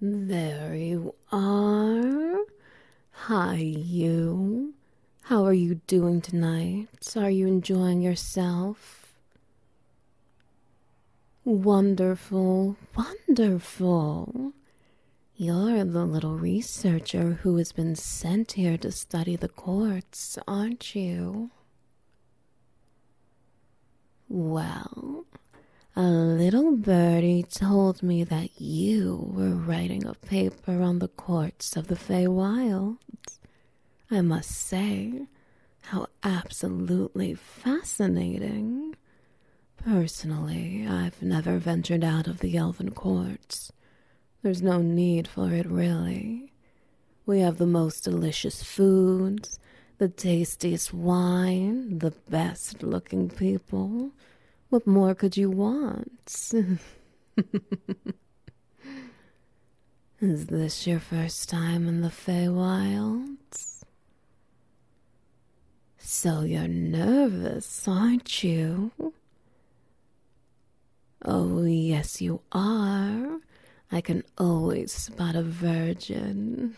There you are. Hi, you. How are you doing tonight? Are you enjoying yourself? Wonderful, wonderful. You're the little researcher who has been sent here to study the courts, aren't you? Well, a little birdie told me that you were writing a paper on the courts of the Feywild. I must say, how absolutely fascinating. Personally, I've never ventured out of the Elven courts. There's no need for it, really. We have the most delicious foods, the tastiest wine, the best-looking people. What more could you want? Is this your first time in the Feywilds? So you're nervous, aren't you? Oh, yes, you are. I can always spot a virgin.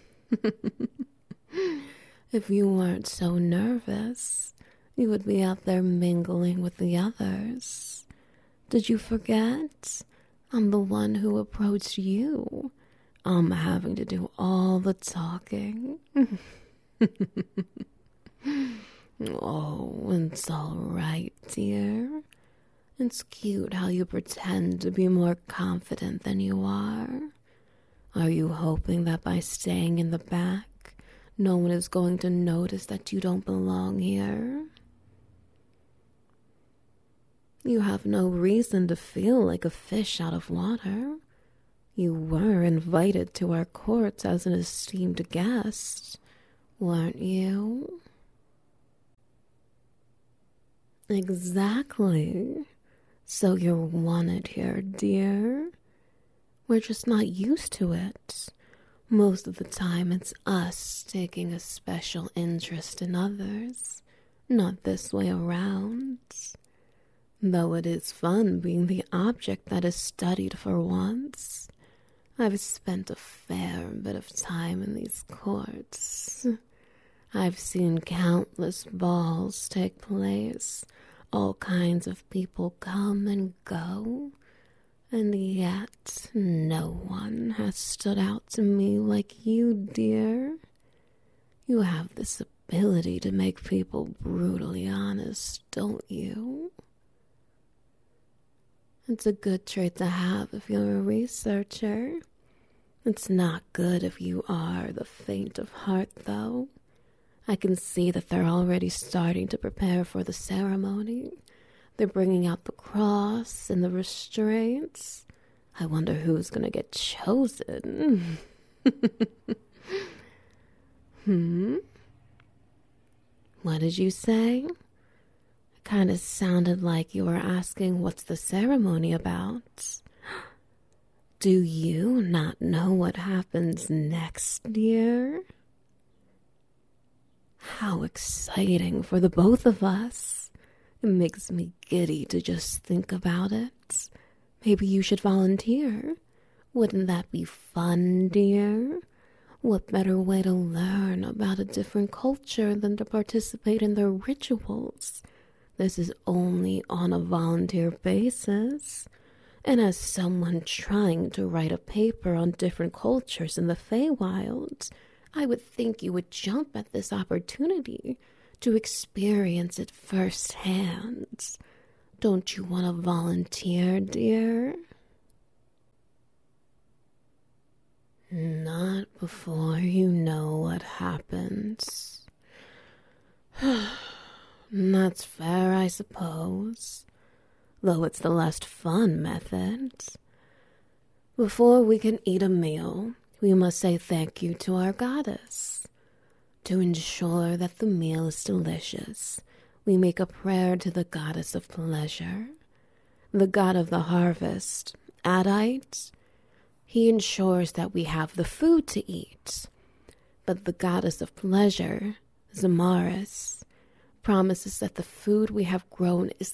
If you weren't so nervous, you would be out there mingling with the others. Did you forget? I'm the one who approached you. I'm having to do all the talking. Oh, it's all right, dear. It's cute how you pretend to be more confident than you are. Are you hoping that by staying in the back, no one is going to notice that you don't belong here? You have no reason to feel like a fish out of water. You were invited to our courts as an esteemed guest, weren't you? Exactly. So you're wanted here, dear. We're just not used to it. Most of the time it's us taking a special interest in others, not this way around. Though it is fun being the object that is studied for once. I've spent a fair bit of time in these courts. I've seen countless balls take place. All kinds of people come and go, and yet no one has stood out to me like you, dear. You have this ability to make people brutally honest, don't you? It's a good trait to have if you're a researcher. It's not good if you are the faint of heart, though. I can see that they're already starting to prepare for the ceremony. They're bringing out the cross and the restraints. I wonder who's going to get chosen. What did you say? It kind of sounded like you were asking what's the ceremony about. Do you not know what happens next, dear? How exciting for the both of us. It makes me giddy to just think about it. Maybe you should volunteer. Wouldn't that be fun, dear? What better way to learn about a different culture than to participate in their rituals? This is only on a volunteer basis. And as someone trying to write a paper on different cultures in the Feywilds, I would think you would jump at this opportunity to experience it firsthand. Don't you want to volunteer, dear? Not before you know what happens. That's fair, I suppose. Though it's the less fun method. Before we can eat a meal, we must say thank you to our goddess. To ensure that the meal is delicious, we make a prayer to the goddess of pleasure. The god of the harvest, Adite, he ensures that we have the food to eat. But the goddess of pleasure, Zamaris, promises that the food we have grown is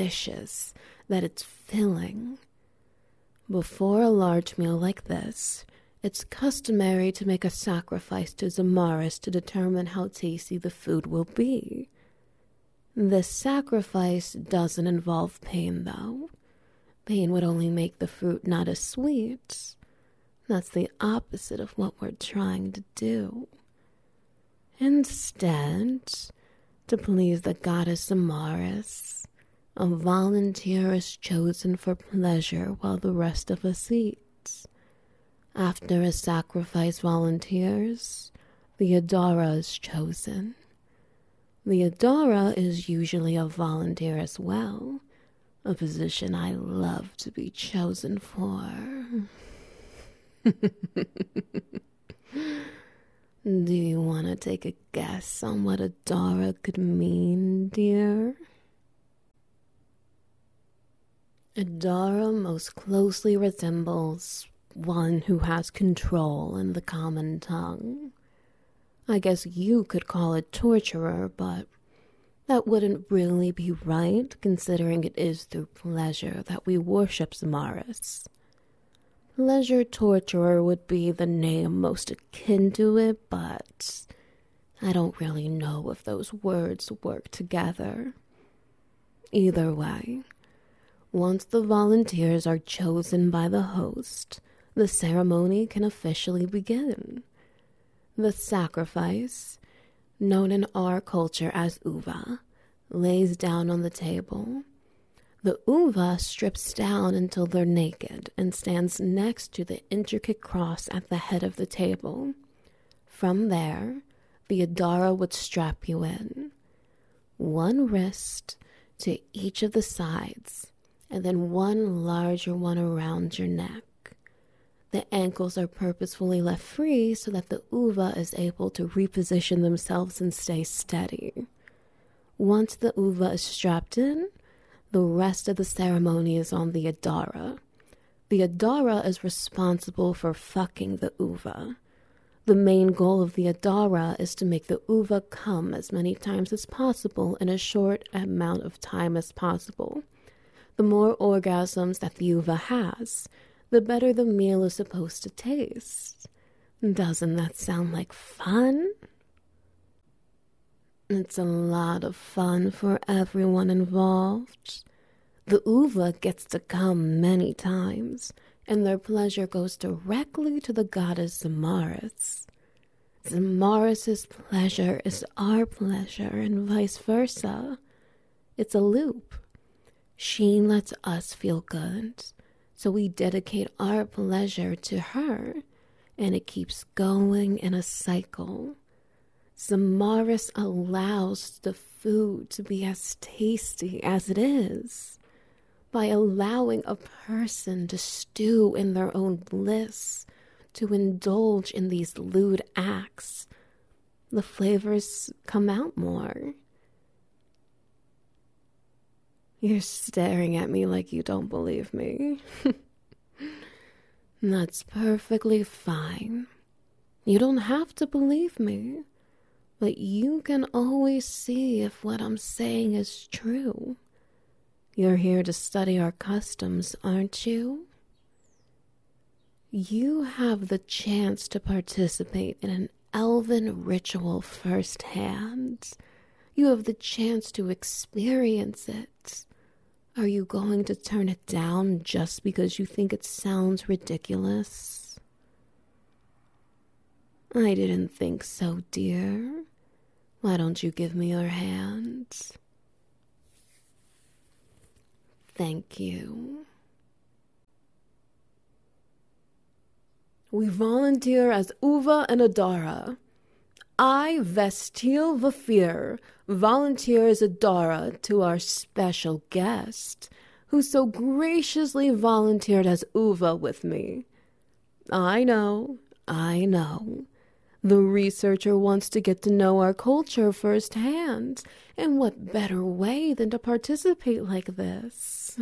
delicious, that it's filling. Before a large meal like this, It's customary to make a sacrifice to Zamaris to determine how tasty the food will be. This sacrifice doesn't involve pain, though. Pain would only make the fruit not as sweet. That's the opposite of what we're trying to do. Instead, to please the goddess Zamaris, a volunteer is chosen for pleasure while the rest of us eat. After a sacrifice volunteers, the Adara is chosen. The Adara is usually a volunteer as well, a position I love to be chosen for. Do you want to take a guess on what Adara could mean, dear? Adara most closely resembles one who has control in the common tongue. I guess you could call it torturer, but that wouldn't really be right, considering it is through pleasure that we worship Zamaris. Pleasure torturer would be the name most akin to it, but I don't really know if those words work together. Either way, once the volunteers are chosen by the host, the ceremony can officially begin. The sacrifice, known in our culture as uva, lays down on the table. The uva strips down until they're naked and stands next to the intricate cross at the head of the table. From there, the Adara would strap you in. One wrist to each of the sides, and then one larger one around your neck. The ankles are purposefully left free so that the uva is able to reposition themselves and stay steady. Once the uva is strapped in, the rest of the ceremony is on the Adara. The Adara is responsible for fucking the uva. The main goal of the Adara is to make the uva come as many times as possible in a short amount of time as possible. The more orgasms that the uva has, the better the meal is supposed to taste. Doesn't that sound like fun? It's a lot of fun for everyone involved. The uva gets to come many times, and their pleasure goes directly to the goddess Zamaris. Zamaris' pleasure is our pleasure, and vice versa. It's a loop. She lets us feel good, so we dedicate our pleasure to her, and it keeps going in a cycle. Zamaris allows the food to be as tasty as it is by allowing a person to stew in their own bliss, to indulge in these lewd acts. The flavors come out more. You're staring at me like you don't believe me. That's perfectly fine. You don't have to believe me, but you can always see if what I'm saying is true. You're here to study our customs, aren't you? You have the chance to participate in an elven ritual firsthand. You have the chance to experience it. Are you going to turn it down just because you think it sounds ridiculous? I didn't think so, dear. Why don't you give me your hand? Thank you. We volunteer as Uva and Adara. I, Vestil Vafir, volunteer as Adara to our special guest, who so graciously volunteered as Uva with me. I know. The researcher wants to get to know our culture firsthand, and what better way than to participate like this?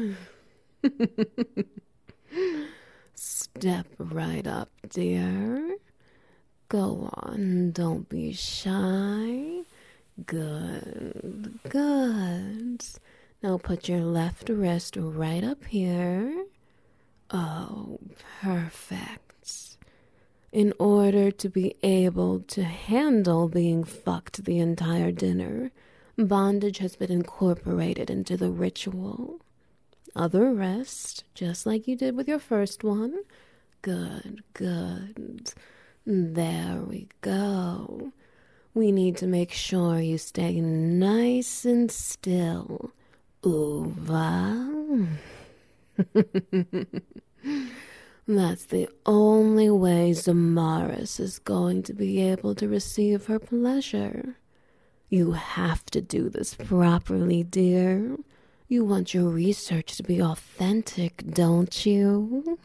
Step right up, dear. Go on, don't be shy. Good. Now put your left wrist right up here. Oh, perfect. In order to be able to handle being fucked the entire dinner, bondage has been incorporated into the ritual. Other rest, just like you did with your first one. Good, good. There we go. We need to make sure you stay nice and still. Uva. That's the only way Zamaris is going to be able to receive her pleasure. You have to do this properly, dear. You want your research to be authentic, don't you?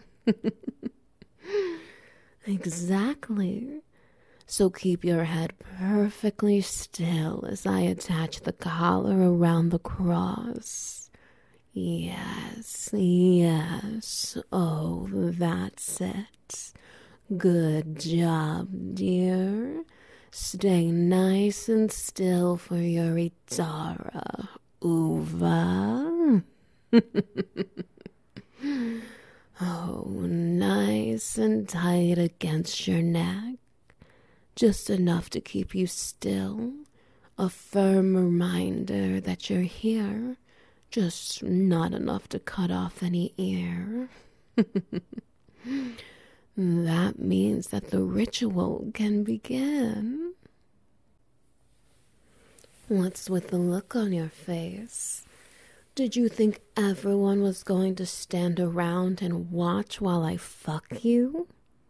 Exactly. So keep your head perfectly still as I attach the collar around the cross. Yes, yes. Oh, that's it. Good job, dear. Stay nice and still for your Idara, Uva. Oh, nice and tight against your neck. Just enough to keep you still. A firm reminder that you're here. Just not enough to cut off any ear. That means that the ritual can begin. What's with the look on your face? Did you think everyone was going to stand around and watch while I fuck you?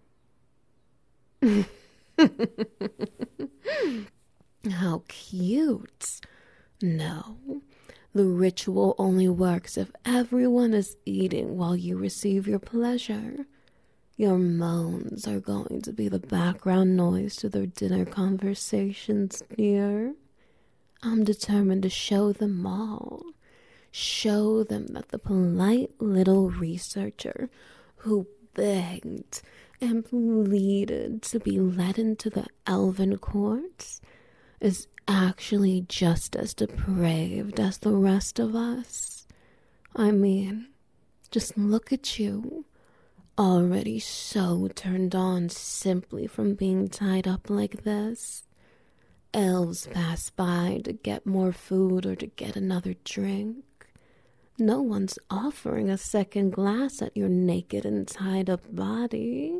How cute. No, the ritual only works if everyone is eating while you receive your pleasure. Your moans are going to be the background noise to their dinner conversations, dear. I'm determined to show them all. Show them that the polite little researcher who begged and pleaded to be led into the elven courts is actually just as depraved as the rest of us. I mean, just look at you, already so turned on simply from being tied up like this. Elves pass by to get more food or to get another drink. No one's offering a second glass at your naked and tied up body.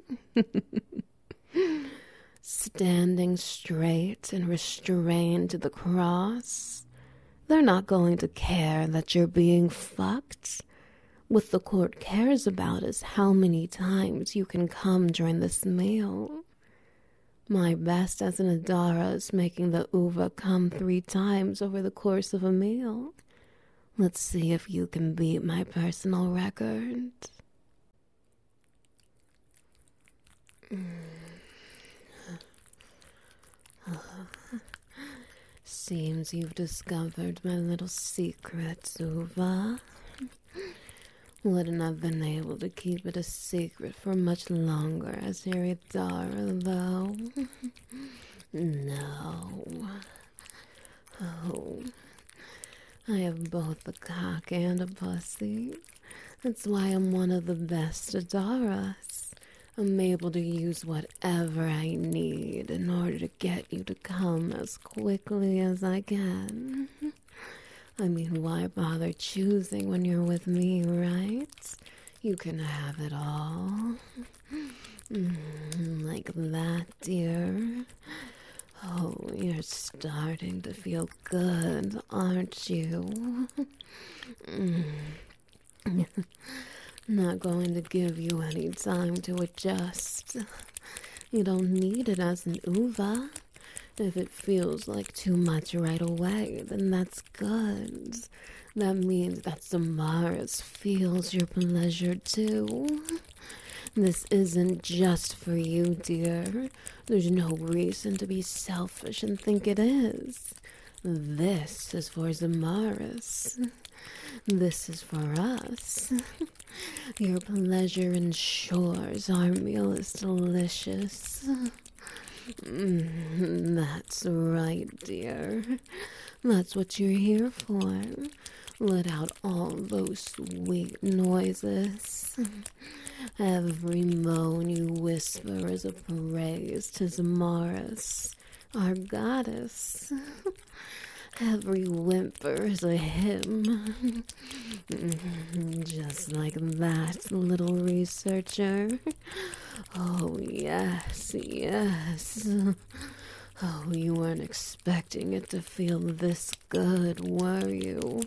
Standing straight and restrained to the cross. They're not going to care that you're being fucked. What the court cares about is how many times you can come during this meal. My best as an Idara is making the Uva come 3 times over the course of a meal. Let's see if you can beat my personal record. Seems you've discovered my little secret, Uva. Wouldn't have been able to keep it a secret for much longer as your Idara, though. No. Oh, I have both a cock and a pussy. That's why I'm one of the best Idaras. I'm able to use whatever I need in order to get you to come as quickly as I can. I mean, why bother choosing when you're with me, right? You can have it all. Like that, dear. Oh, you're starting to feel good, aren't you? Not going to give you any time to adjust. You don't need it as an Uva. If it feels like too much right away, then that's good. That means that Zamaris feels your pleasure too. This isn't just for you, dear. There's no reason to be selfish and think it is. This is for Zamaris. This is for us. Your pleasure ensures our meal is delicious. That's right, dear. That's what you're here for. Let out all those sweet noises. Every moan you whisper is a praise to Zamaris, our goddess. Every whimper is a hymn. Just like that, little researcher. Oh, yes, yes. Oh, you weren't expecting it to feel this good, were you?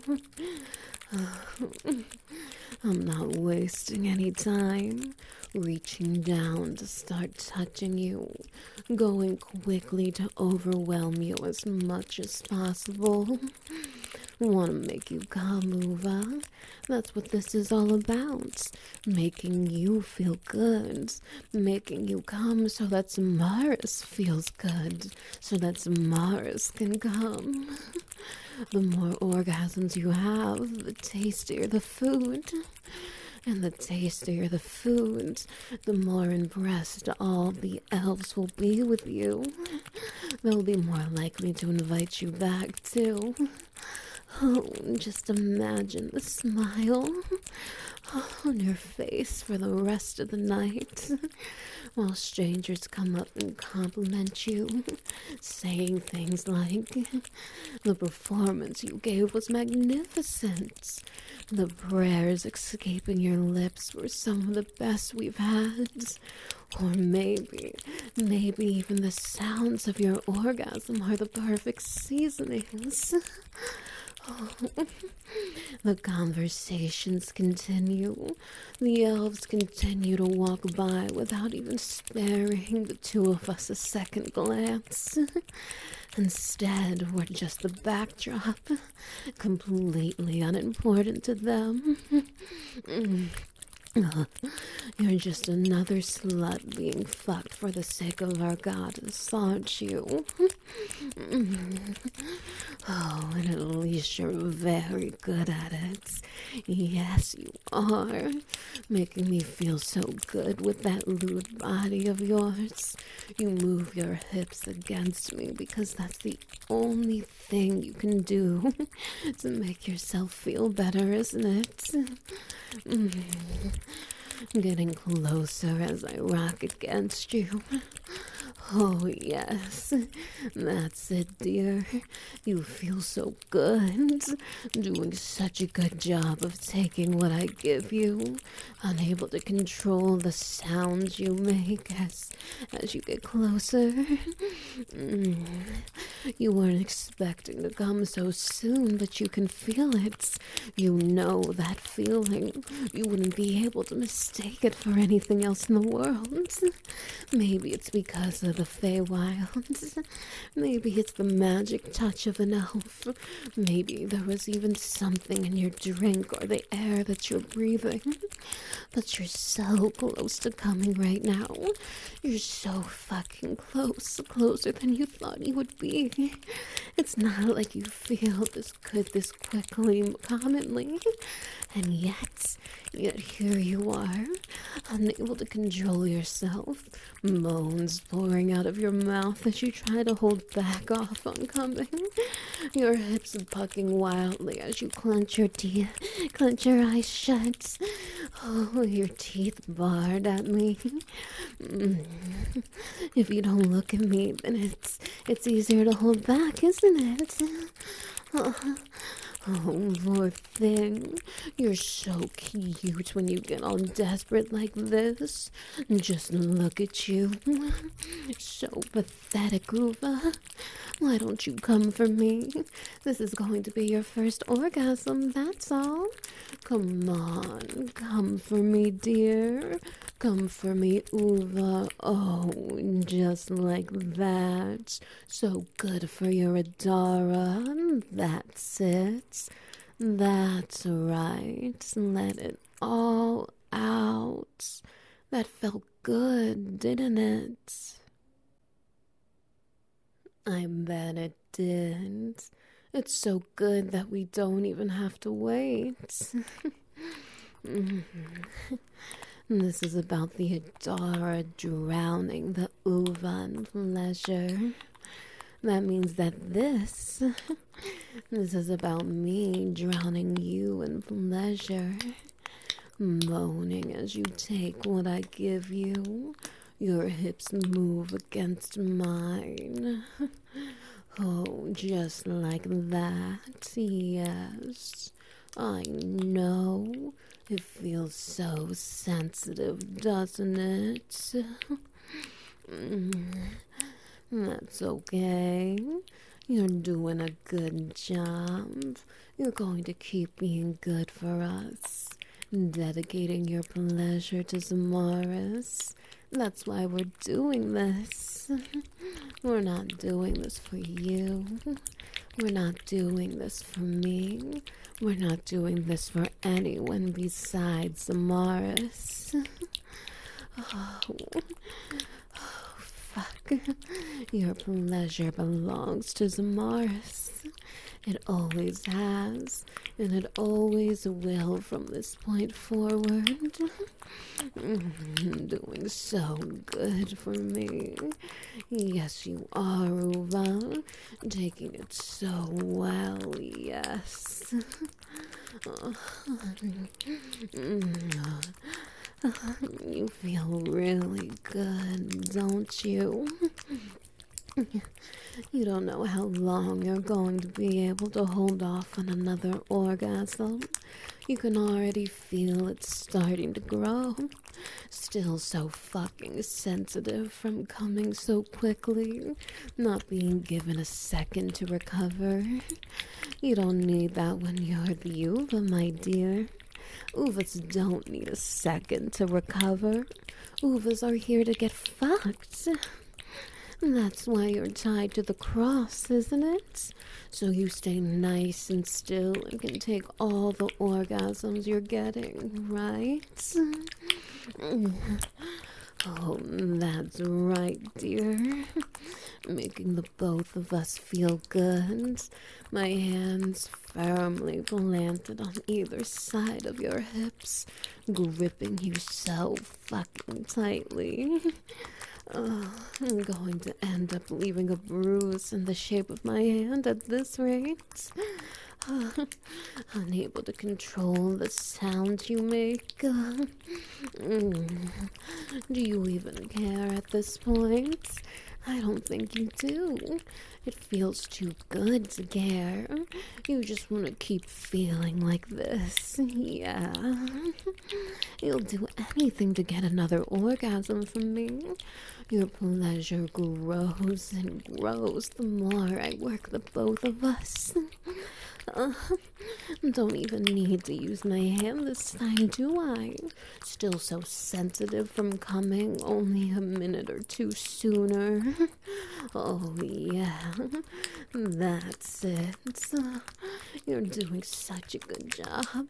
I'm not wasting any time. Reaching down to start touching you. Going quickly to overwhelm you as much as possible. Want to make you come, Uva. That's what this is all about. Making you feel good. Making you come so that Samaris feels good. So that Samaris can come. The more orgasms you have, the tastier the food. And the tastier the food, the more impressed all the elves will be with you. They'll be more likely to invite you back, too. Oh, just imagine the smile on your face for the rest of the night while strangers come up and compliment you, saying things like, "The performance you gave was magnificent. The prayers escaping your lips were some of the best we've had." Or maybe even the sounds of your orgasm are the perfect seasonings. Oh, the conversations continue. The elves continue to walk by without even sparing the two of us a second glance. Instead, we're just the backdrop, completely unimportant to them. You're just another slut being fucked for the sake of our goddess, aren't you? Oh, and at least you're very good at it. Yes, you are. Making me feel so good with that lewd body of yours. You move your hips against me because that's the only thing you can do to make yourself feel better, isn't it? Getting closer as I rock against you. Oh, yes. That's it, dear. You feel so good. Doing such a good job of taking what I give you. Unable to control the sounds you make as you get closer. You weren't expecting to come so soon, but you can feel it. You know that feeling. You wouldn't be able to mistake it for anything else in the world. Maybe it's because of the Feywild. Maybe it's the magic touch of an elf. Maybe there was even something in your drink or the air that you're breathing. But you're so close to coming right now. You're so fucking close. Closer than you thought you would be. It's not like you feel this good this quickly commonly. And yet here you are, unable to control yourself, moans pouring out of your mouth as you try to hold back off on coming. Your hips bucking wildly as you clench your teeth, clench your eyes shut. Oh, your teeth barred at me. If you don't look at me, then it's easier to hold back, isn't it? Oh, poor thing. You're so cute when you get all desperate like this. Just look at you. So pathetic, Uva. Why don't you come for me? This is going to be your first orgasm, that's all. Come on, come for me, dear. Come for me, Uva. Oh, just like that. So good for your Adara. That's it. That's right. Let it all out. That felt good, didn't it? I bet it did. It's so good that we don't even have to wait. This is about the Adara drowning the Uva in pleasure. That means that this is about me drowning you in pleasure. moaning as you take what I give you. Your hips move against mine. Oh, just like that, yes. I know. It feels so sensitive, doesn't it? That's okay. You're doing a good job. You're going to keep being good for us. Dedicating your pleasure to Zamaris. That's why we're doing this. We're not doing this for you. We're not doing this for me. We're not doing this for anyone besides Zamaris. Oh, fuck. Your pleasure belongs to Zamaris. It always has, and it always will from this point forward. Doing so good for me. Yes, you are, Uva. Taking it so well, yes. You feel really good, don't you? You don't know how long you're going to be able to hold off on another orgasm. You can already feel it starting to grow. Still so fucking sensitive from coming so quickly, not being given a second to recover. You don't need that when you're the Uva, my dear. Uvas don't need a second to recover. Uvas are here to get fucked. That's why you're tied to the cross, isn't it? So you stay nice and still and can take all the orgasms you're getting, right? Oh, that's right, dear. Making the both of us feel good. My hands firmly planted on either side of your hips, gripping you so fucking tightly. I'm going to end up leaving a bruise in the shape of my hand at this rate. Unable to control the sound you make. Do you even care at this point? I don't think you do. It feels too good to care. You just want to keep feeling like this. Yeah. You'll do anything to get another orgasm from me. Your pleasure grows and grows the more I work the both of us. Don't even need to use my hand this time, do I? Still so sensitive from coming only a minute or two sooner. Oh, yeah. That's it. You're doing such a good job.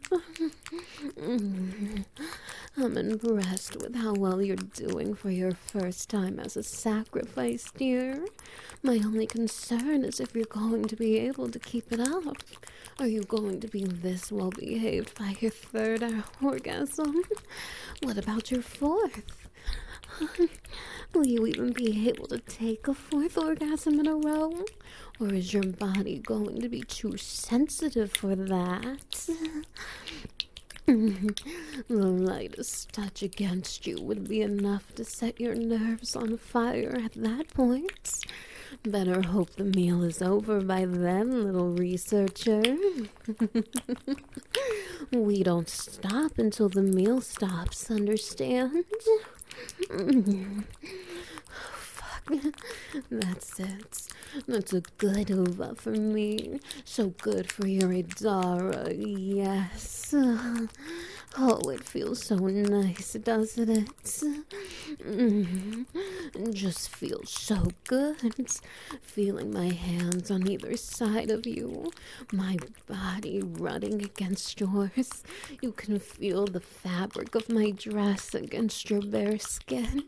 I'm impressed with how well you're doing for your first time as a sacrifice, dear. My only concern is if you're going to be able to keep it up. Are you going to be this well behaved by your third orgasm? What about your fourth? Will you even be able to take a fourth orgasm in a row? Or is your body going to be too sensitive for that? The lightest touch against you would be enough to set your nerves on fire at that point. Better hope the meal is over by then, little researcher. We don't stop until the meal stops, understand? That's it. That's a good Uva for me. So good for your Idara, yes. Oh, it feels so nice, doesn't it? It just feels so good. Feeling my hands on either side of you, my body running against yours. You can feel the fabric of my dress against your bare skin.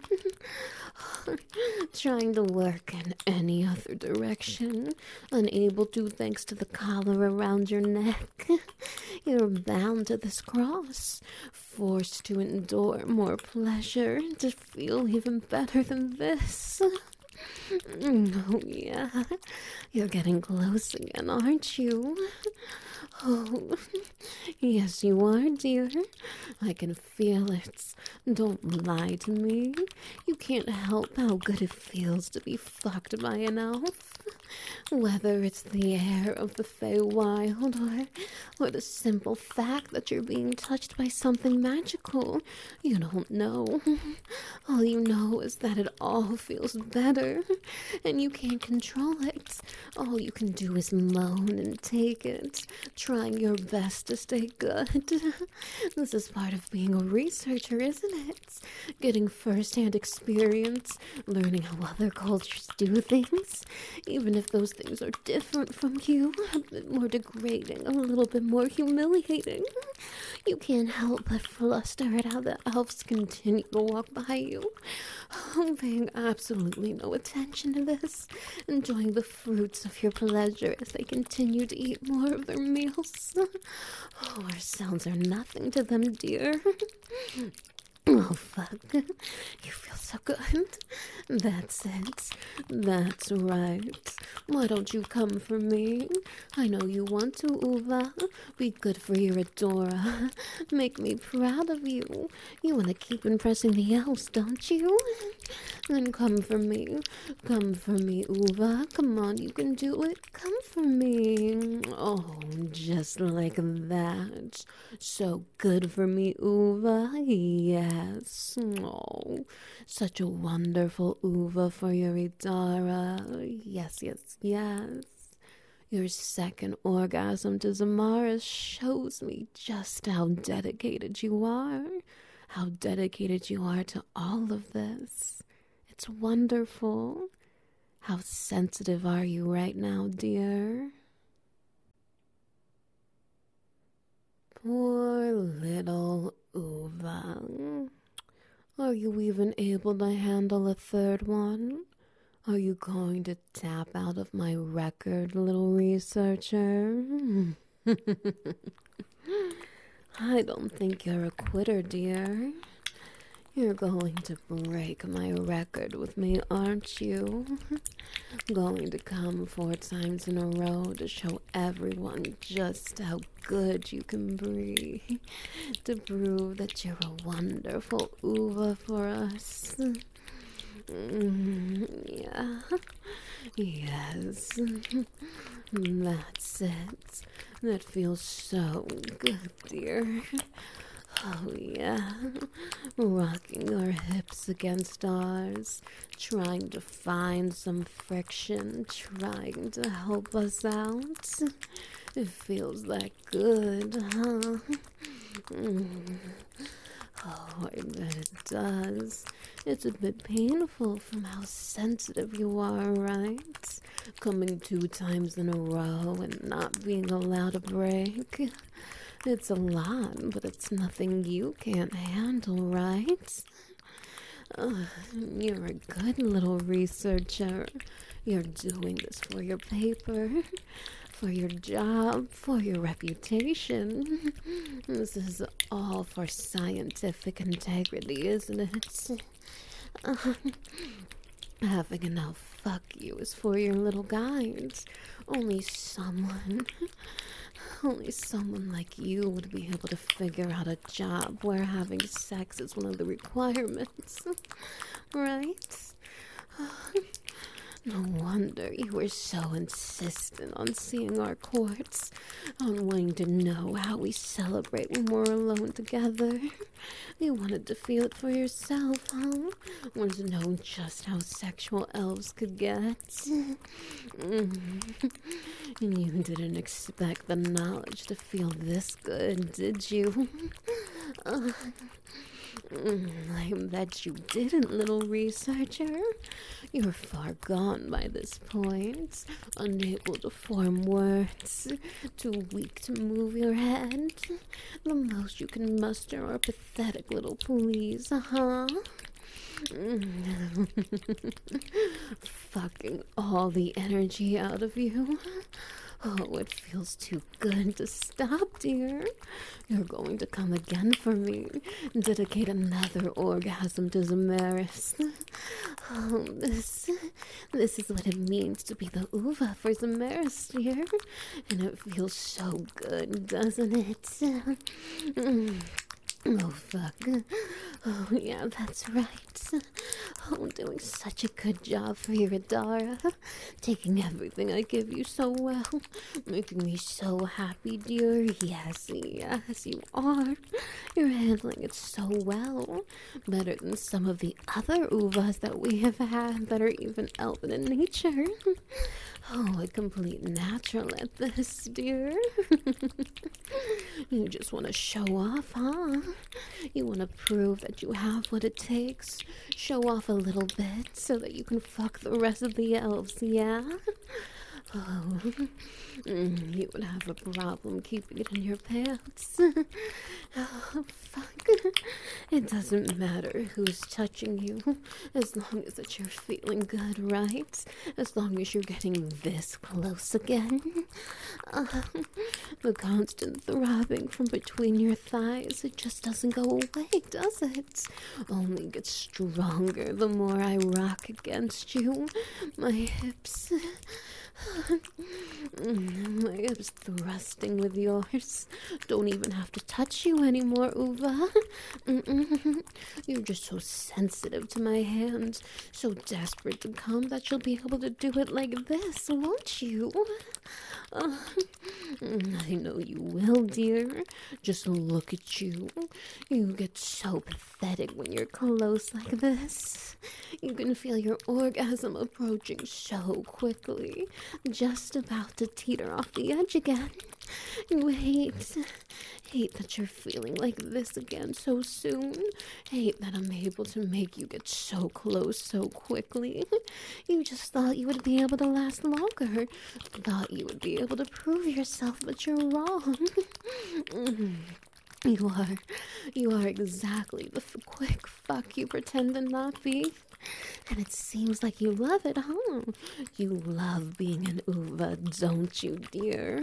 Trying to work in any other direction, unable to thanks to the collar around your neck. You're bound to this cross, forced to endure more pleasure, to feel even better than this. Oh yeah, you're getting close again, aren't you? Oh, yes, you are, dear. I can feel it. Don't lie to me. You can't help how good it feels to be fucked by an elf. Whether it's the air of the Feywild or the simple fact that you're being touched by something magical, you don't know. All you know is that it all feels better, and you can't control it. All you can do is moan and take it, trying your best to stay good. This is part of being a researcher, isn't it? Getting first-hand experience, learning how other cultures do things, even if those things are different from you, a bit more degrading, a little bit more humiliating. You can't help but fluster at how the elves continue to walk by you, paying absolutely no attention to this, enjoying the fruits of your pleasure as they continue to eat more of their meals. Oh, our sounds are nothing to them, dear. Oh, fuck. You feel so good. That's it. That's right. Why don't you come for me? I know you want to, Uva. Be good for your Adora. Make me proud of you. You want to keep impressing the elves, don't you? Then come for me. Come for me, Uva. Come on, you can do it. Come for me. Oh, just like that. So good for me, Uva. Yes. Oh, such a wonderful Uva for your Idara. Yes, yes, yes. Your second orgasm to Zamaris shows me just how dedicated you are. How dedicated you are to all of this. It's wonderful. How sensitive are you right now, dear? Poor little Uva. Are you even able to handle a third one? Are you going to tap out of my record, little researcher? I don't think you're a quitter, dear. You're going to break my record with me, aren't you? Going to come 4 times in a row to show everyone just how good you can breathe. To prove that you're a wonderful Uva for us. Yeah. Yes. That's it. That feels so good, dear. Oh, yeah. Rocking our hips against ours, trying to find some friction, trying to help us out. It feels that good, huh? Oh, I bet it does. It's a bit painful from how sensitive you are, right? Coming 2 times in a row and not being allowed a break. It's a lot, but it's nothing you can't handle, right? You're a good little researcher. You're doing this for your paper, for your job, for your reputation. This is all for scientific integrity, isn't it? Having an elf fuck you is for your little guides. Only someone like you would be able to figure out a job where having sex is one of the requirements. Right? No wonder you were so insistent on seeing our courts, on wanting to know how we celebrate when we're alone together. You wanted to feel it for yourself, huh? Wanted to know just how sexual elves could get. And you didn't expect the knowledge to feel this good, did you? I bet you didn't, little researcher. You're far gone by this point, unable to form words, too weak to move your head. The most you can muster are pathetic little pleas, huh? Fucking all the energy out of you. Oh, it feels too good to stop, dear. You're going to come again for me. Dedicate another orgasm to Zamaris. Oh, this is what it means to be the uva for Zamaris, dear. And it feels so good, doesn't it? Oh, fuck. Oh, yeah, that's right. Oh, doing such a good job for your Adara. Taking everything I give you so well. Making me so happy, dear. Yes, yes, you are. You're handling it so well. Better than some of the other uvas that we have had that are even elven in nature. Oh, a complete natural at this, dear. You just want to show off, huh? You want to prove that you have what it takes. Show off a little bit so that you can fuck the rest of the elves, yeah? Oh, you would have a problem keeping it in your pants. Oh, fuck. It doesn't matter who's touching you, as long as that you're feeling good, right? As long as you're getting this close again. The constant throbbing from between your thighs, it just doesn't go away, does it? Only gets stronger the more I rock against you. My hips... My hips thrusting with yours. Don't even have to touch you anymore, Uva. You're just so sensitive to my hands, so desperate to come that you'll be able to do it like this, won't you? I know you will, dear. Just look at you. You get so pathetic when you're close like this. You can feel your orgasm approaching so quickly, just about to teeter off the edge again. You hate that you're feeling like this again so soon. Hate that I'm able to make you get so close so quickly. You just thought you would be able to last longer. Thought you would be able to prove yourself, but you're wrong. You are exactly the quick fuck you pretend to not be. And it seems like you love it, huh? You love being an uva, don't you, dear?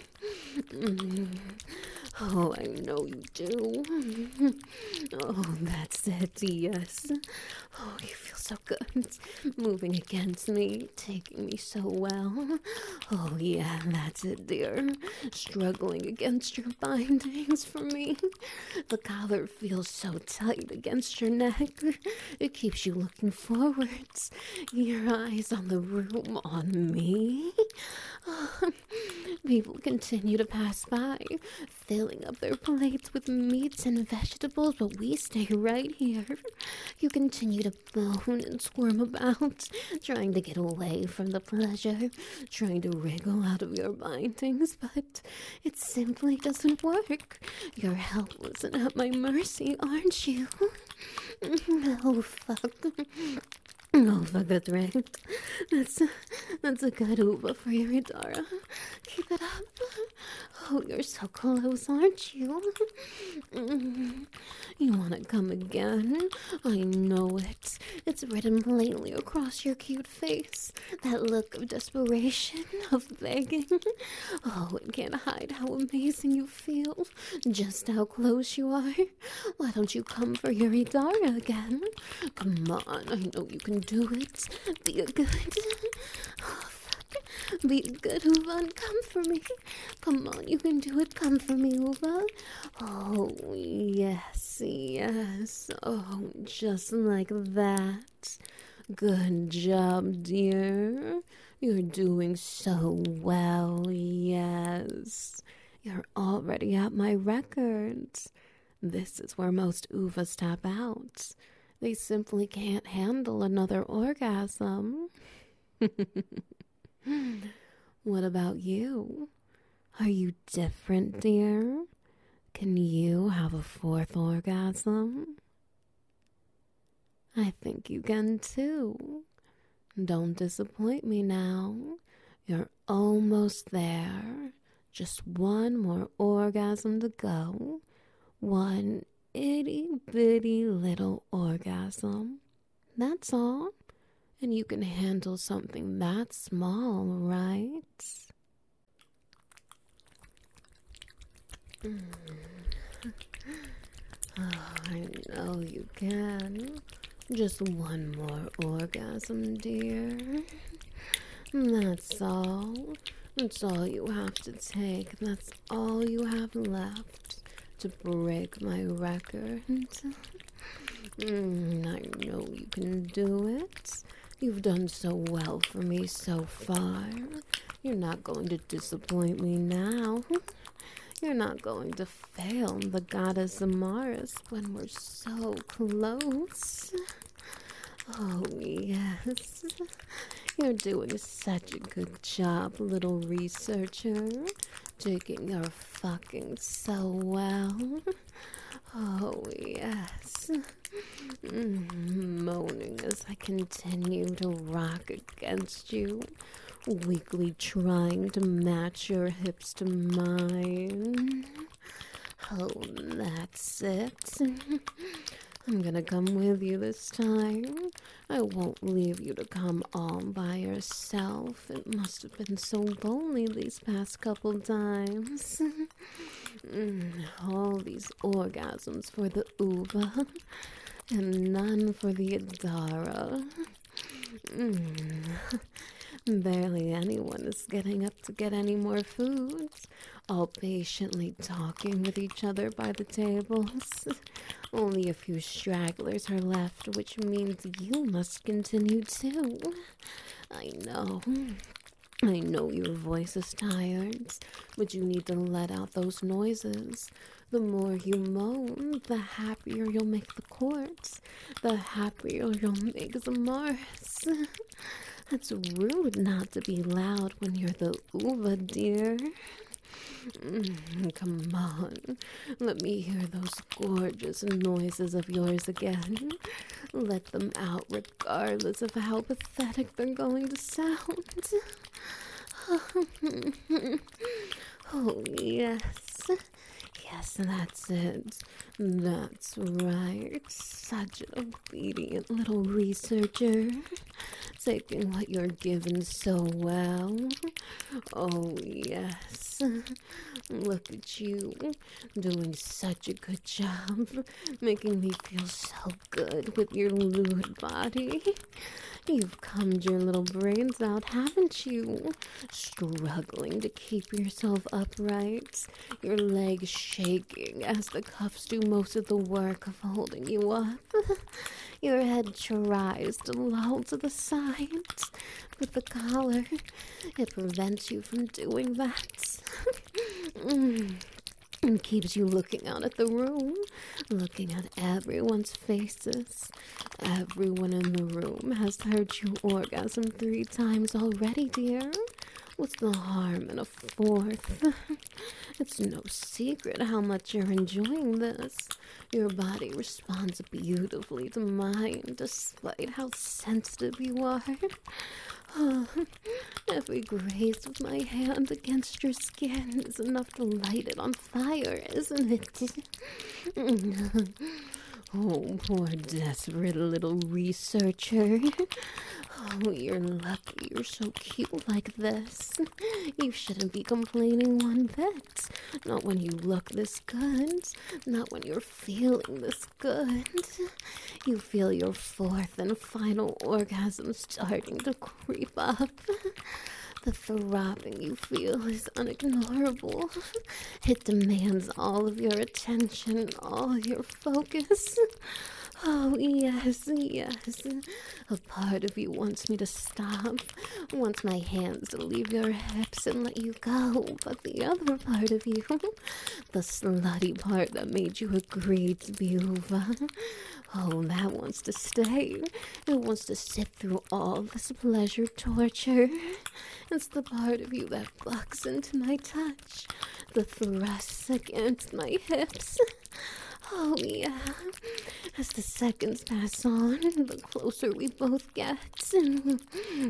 Oh, I know you do. Oh, that's it, yes. Oh, you feel so good. Moving against me, taking me so well. Oh, yeah, that's it, dear. Struggling against your bindings for me. The collar feels so tight against your neck. It keeps you looking forwards. Your eyes on the room, on me. People continue to pass by, filling up their plates with meats and vegetables, but we stay right here. You continue to moan and squirm about, trying to get away from the pleasure, trying to wriggle out of your bindings, but it simply doesn't work. You're helpless and at my mercy, aren't you? Oh, fuck. Oh, fuck, that's right. That's a good uva for you, Idara. Keep it up. Oh, you're so close, aren't you? You want to come again? I know it. It's written plainly across your cute face. That look of desperation, of begging. Oh, it can't hide how amazing you feel. Just how close you are. Why don't you come for your Idara again? Come on, I know you can do it. Be a good... Oh, fuck. Be a good, Uva, and come for me. Come on, you can do it. Come for me, Uva. Oh, yes, yes. Oh, just like that. Good job, dear. You're doing so well, yes. You're already at my records. This is where most uvas tap out. They simply can't handle another orgasm. What about you? Are you different, dear? Can you have a fourth orgasm? I think you can too. Don't disappoint me now. You're almost there. Just one more orgasm to go. One itty bitty little orgasm. That's all. And you can handle something that small, right? Oh, I know you can. Just one more orgasm, dear. That's all. That's all you have to take. That's all you have left to break my record. I know you can do it. You've done so well for me so far. You're not going to disappoint me now. You're not going to fail the goddess Amaris when we're so close. Oh, yes. You're doing such a good job, little researcher. Taking your fucking so well. Oh, yes. Moaning as I continue to rock against you, weakly trying to match your hips to mine. Oh, that's it. I'm gonna come with you this time. I won't leave you to come all by yourself. It must have been so lonely these past couple times. All these orgasms for the Uva, and none for the Adara. Barely anyone is getting up to get any more foods, all patiently talking with each other by the tables. Only a few stragglers are left, which means you must continue too. I know your voice is tired, but you need to let out those noises. The more you moan, the happier you'll make the courts, the happier you'll make Zamaris. It's rude not to be loud when you're the Uva, dear. Come on, let me hear those gorgeous noises of yours again. Let them out regardless of how pathetic they're going to sound. Oh, yes. Yes, that's it. That's right. Such an obedient little researcher. Taking what you're given so well. Oh, yes. Look at you. Doing such a good job. Making me feel so good with your lewd body. You've cummed your little brains out, haven't you? Struggling to keep yourself upright. Your legs shaking as the cuffs do most of the work of holding you up. Your head tries to loll to the sides, but the collar, it prevents you from doing that. And keeps you looking out at the room, looking at everyone's faces. Everyone in the room has heard you orgasm 3 times already, dear. What's the harm in a 4th? It's no secret how much you're enjoying this. Your body responds beautifully to mine, despite how sensitive you are. Oh, every graze of my hand against your skin is enough to light it on fire, isn't it? Oh, poor desperate little researcher. Oh, you're lucky you're so cute like this. You shouldn't be complaining one bit. Not when you look this good. Not when you're feeling this good. You feel your 4th and final orgasm starting to creep up. The throbbing you feel is unignorable. It demands all of your attention, all your focus. Oh, yes, yes. A part of you wants me to stop, wants my hands to leave your hips and let you go. But the other part of you, the slutty part that made you agree to be Uva, oh, that wants to stay. It wants to sit through all this pleasure torture. It's the part of you that bucks into my touch, the thrusts against my hips. Oh, yeah. As the seconds pass on, the closer we both get.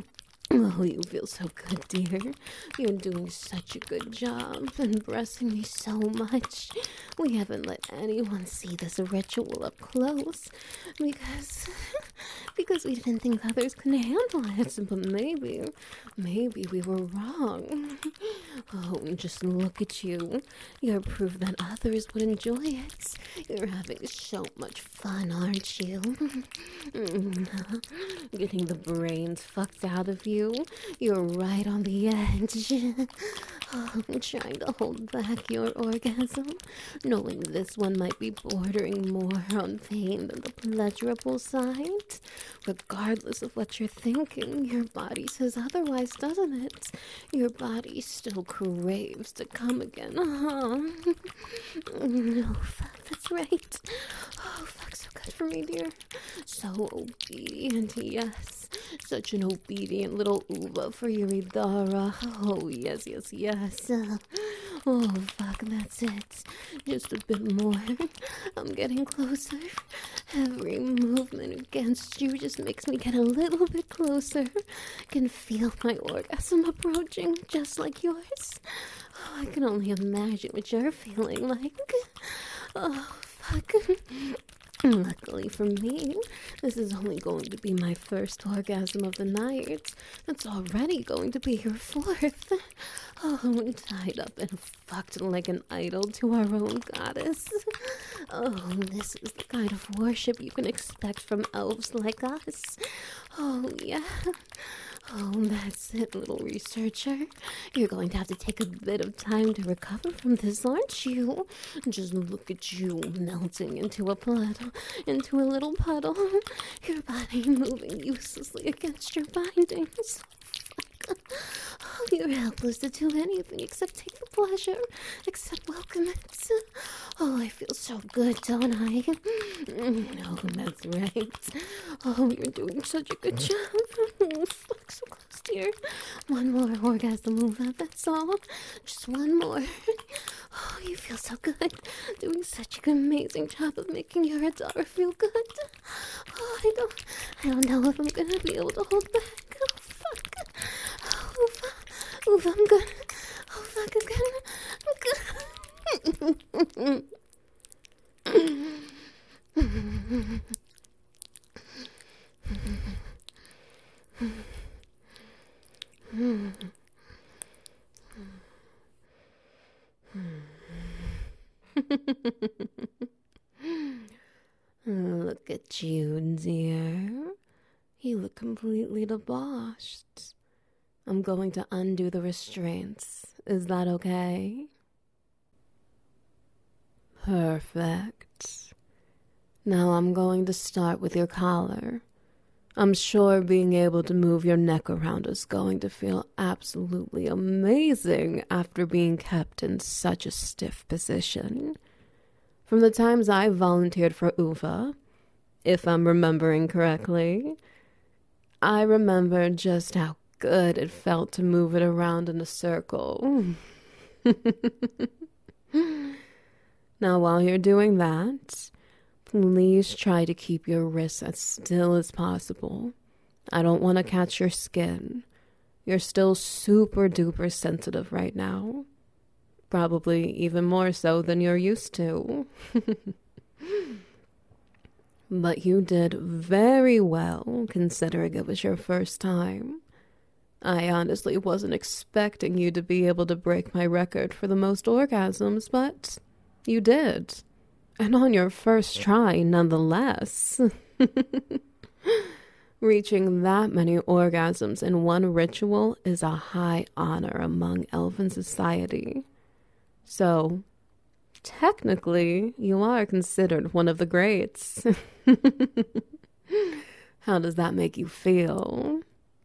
Oh, you feel so good, dear. You're doing such a good job, impressing me so much. We haven't let anyone see this ritual up close because because we didn't think others could handle it. But maybe we were wrong. Oh, just look at you. You're proof that others would enjoy it. You're having so much fun, aren't you? Getting the brains fucked out of you. You're right on the edge. Oh, trying to hold back your orgasm, knowing this one might be bordering more on pain than the pleasurable side. Regardless of what you're thinking, your body says otherwise, doesn't it? Your body still craves to come again. Oh, fuck, that's right. Oh, fuck, so good for me, dear. So obedient, yes. Such an obedient little uva for your Idara. Oh, yes, yes, yes. Oh, fuck, that's it. Just a bit more. I'm getting closer. Every movement against you just makes me get a little bit closer. Can feel my orgasm approaching, just like yours. Oh, I can only imagine what you're feeling like. Oh, fuck. Luckily for me, this is only going to be my first orgasm of the night. It's already going to be your fourth. Oh, I'm tied up and fucked like an idol to our own goddess. Oh, this is the kind of worship you can expect from elves like us. Oh, yeah. Oh, that's it, little researcher. You're going to have to take a bit of time to recover from this, aren't you? Just look at you melting into a little puddle. Your body moving uselessly against your bindings. Oh, you're helpless to do anything except take the pleasure, except welcome it. Oh, I feel so good, don't I? Oh, that's right. Oh, you're doing such a good job. Oh, fuck, so close, dear. One more orgasm move out, that's all. Just one more. Oh, you feel so good. Doing such an amazing job of making your Adara feel good. Oh, I don't know if I'm gonna be able to hold back. Oh, fuck. Oof, I'm good. Oh, fuck, I'm Look at you, dear. You look completely debauched. I'm going to undo the restraints. Is that okay? Perfect. Now I'm going to start with your collar. I'm sure being able to move your neck around is going to feel absolutely amazing after being kept in such a stiff position. From the times I volunteered for UVA, if I'm remembering correctly, I remember just how good it felt to move it around in a circle. Now, while you're doing that, please try to keep your wrists as still as possible. I don't want to catch your skin. You're still super duper sensitive right now. Probably even more so than you're used to. But you did very well, considering it was your first time. I honestly wasn't expecting you to be able to break my record for the most orgasms, but you did. And on your first try, nonetheless. Reaching that many orgasms in one ritual is a high honor among elven society. So, technically, you are considered one of the greats. How does that make you feel?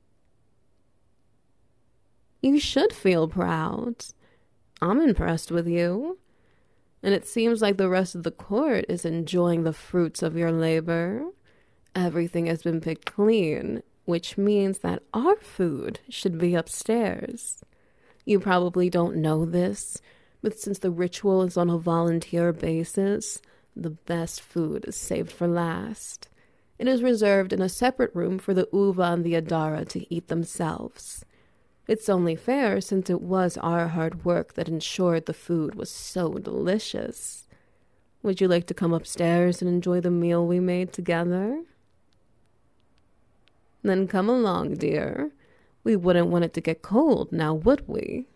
You should feel proud. I'm impressed with you. And it seems like the rest of the court is enjoying the fruits of your labor. Everything has been picked clean, which means that our food should be upstairs. You probably don't know this, but since the ritual is on a volunteer basis, the best food is saved for last. It is reserved in a separate room for the Uva and the Adara to eat themselves. It's only fair since it was our hard work that ensured the food was so delicious. Would you like to come upstairs and enjoy the meal we made together? Then come along, dear. We wouldn't want it to get cold now, would we?